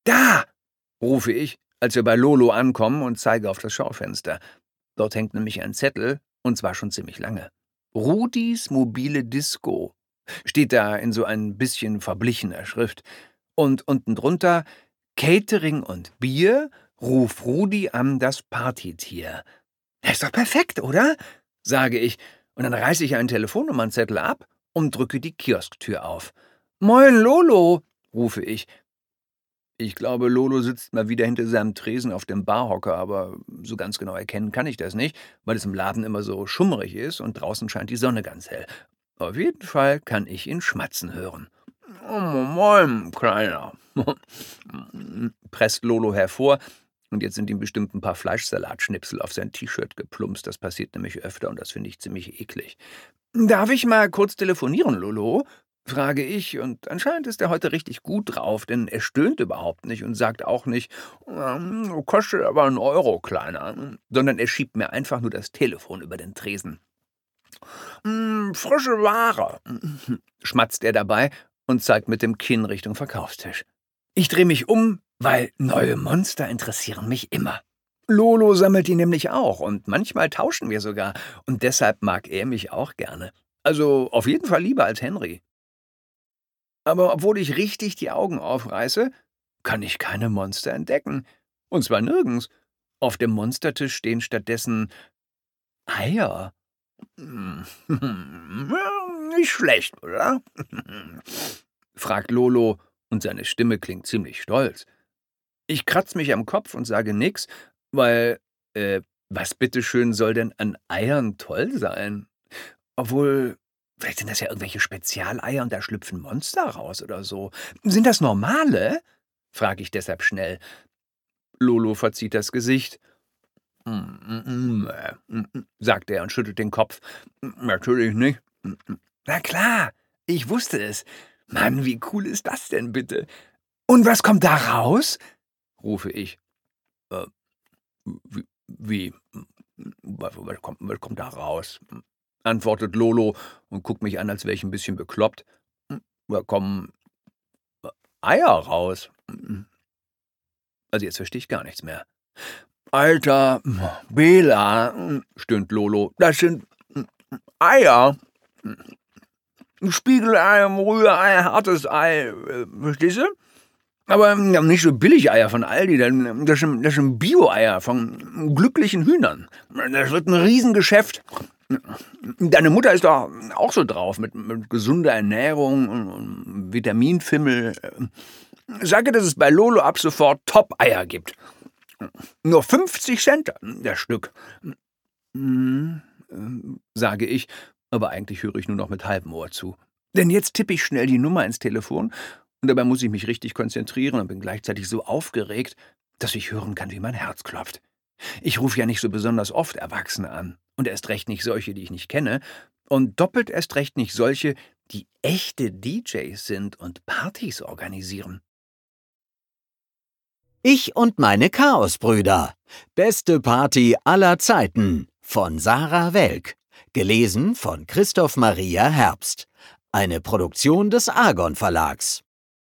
Da! Rufe ich, als wir bei Lolo ankommen und zeige auf das Schaufenster. Dort hängt nämlich ein Zettel, und zwar schon ziemlich lange. Rudis mobile Disco steht da in so ein bisschen verblichener Schrift. Und unten drunter Catering und Bier, ruf Rudi an das Partytier. Das ist doch perfekt, oder? Sage ich, und dann reiße ich einen Telefonnummernzettel ab und drücke die Kiosktür auf. Moin, Lolo, rufe ich. Ich glaube, Lolo sitzt mal wieder hinter seinem Tresen auf dem Barhocker, aber so ganz genau erkennen kann ich das nicht, weil es im Laden immer so schummrig ist und draußen scheint die Sonne ganz hell. Auf jeden Fall kann ich ihn schmatzen hören. Oh, moin, Kleiner, presst Lolo hervor, und jetzt sind ihm bestimmt ein paar Fleischsalatschnipsel auf sein T-Shirt geplumpst. Das passiert nämlich öfter und das finde ich ziemlich eklig. Darf ich mal kurz telefonieren, Lolo? Frage ich, und anscheinend ist er heute richtig gut drauf, denn er stöhnt überhaupt nicht und sagt auch nicht, kostet aber 1 Euro, Kleiner, sondern er schiebt mir einfach nur das Telefon über den Tresen. Frische Ware, schmatzt er dabei und zeigt mit dem Kinn Richtung Verkaufstisch. Ich drehe mich um, weil neue Monster interessieren mich immer. Lolo sammelt die nämlich auch und manchmal tauschen wir sogar und deshalb mag er mich auch gerne. Also auf jeden Fall lieber als Henry. Aber obwohl ich richtig die Augen aufreiße, kann ich keine Monster entdecken. Und zwar nirgends. Auf dem Monstertisch stehen stattdessen Eier. Nicht schlecht, oder? fragt Lolo, und seine Stimme klingt ziemlich stolz. Ich kratze mich am Kopf und sage nix, weil, was bitteschön soll denn an Eiern toll sein? Obwohl, vielleicht sind das ja irgendwelche Spezialeier und da schlüpfen Monster raus oder so. Sind das normale? Frage ich deshalb schnell. Lolo verzieht das Gesicht. Sagt er und schüttelt den Kopf. Natürlich nicht. Na klar, ich wusste es. Mann, wie cool ist das denn bitte? Und was kommt da raus? Rufe ich. Wie? Was kommt da raus? Antwortet Lolo und guckt mich an, als wäre ich ein bisschen bekloppt. Da kommen Eier raus. Also jetzt verstehe ich gar nichts mehr. Alter, Bela, stöhnt Lolo, das sind Eier. Ein Spiegelei, ein Rührei, hartes Ei, verstehst du? Aber nicht so Billigeier von Aldi, das sind Bio-Eier von glücklichen Hühnern. Das wird ein Riesengeschäft. Deine Mutter ist doch auch so drauf, mit gesunder Ernährung und Vitaminfimmel. Sage, dass es bei Lolo ab sofort Top-Eier gibt. Nur 50 Cent das Stück. Sage ich, aber eigentlich höre ich nur noch mit halbem Ohr zu. Denn jetzt tippe ich schnell die Nummer ins Telefon und dabei muss ich mich richtig konzentrieren und bin gleichzeitig so aufgeregt, dass ich hören kann, wie mein Herz klopft. Ich rufe ja nicht so besonders oft Erwachsene an und erst recht nicht solche, die ich nicht kenne, und doppelt erst recht nicht solche, die echte DJs sind und Partys organisieren. Ich und meine Chaosbrüder. Beste Party aller Zeiten von Sarah Welk. Gelesen von Christoph Maria Herbst. Eine Produktion des Argon Verlags.